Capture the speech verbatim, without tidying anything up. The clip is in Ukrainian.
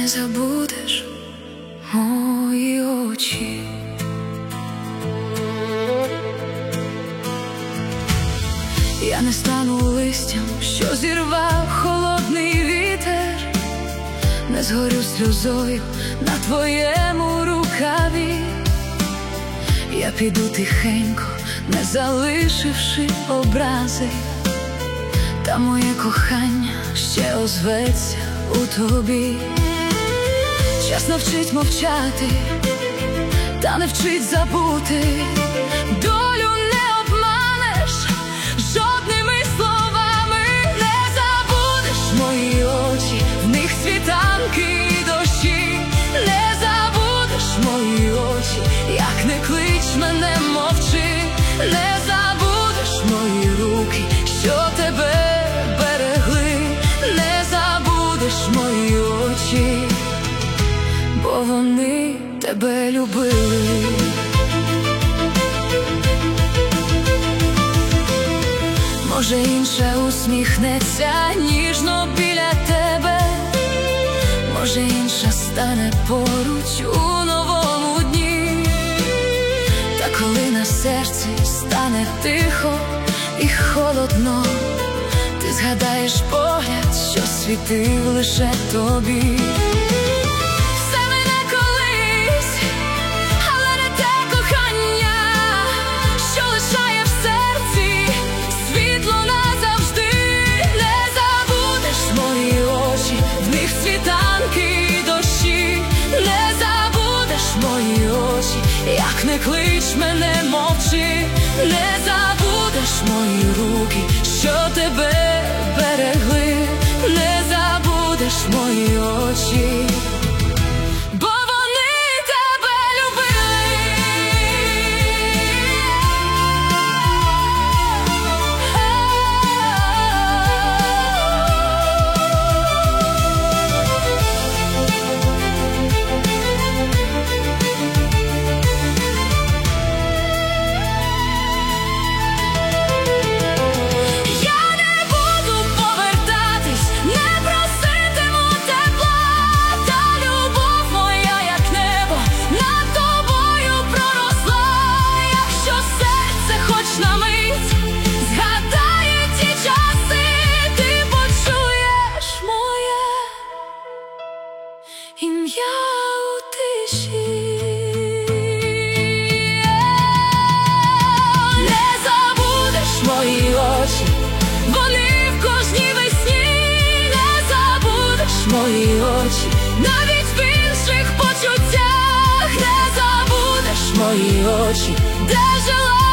не забудеш мої очі. Я не стану листям, що зірвав холодний вітер, не згорю сльозою на твоєму рукаві. Я піду тихенько, не залишивши образи, та моє кохання ще озветься у тобі. Час навчить мовчати, та не вчить забути. Долю не обманеш жодними словами. Не забудеш мої очі, в них світанки і дощі. Не забудеш мої очі, як не клич мене, мовчи. Не забудеш мої руки, що тебе берегли. Не забудеш мої очі, бо вони тебе любили. Може, інша усміхнеться ніжно біля тебе, може, інша стане поруч у новому дні. Та коли на серці стане тихо і холодно, ти згадаєш погляд, що світив лише тобі. Як не клич мене, мовчи. Не забудеш мої руки, що тебе берегли. Не забудеш мої очі, бо вони тебе любили. Ім'я у тиші. Не забудеш мої очі, вони в кожній весні. Не забудеш мої очі, навіть в інших почуттях. Не забудеш мої очі, де жила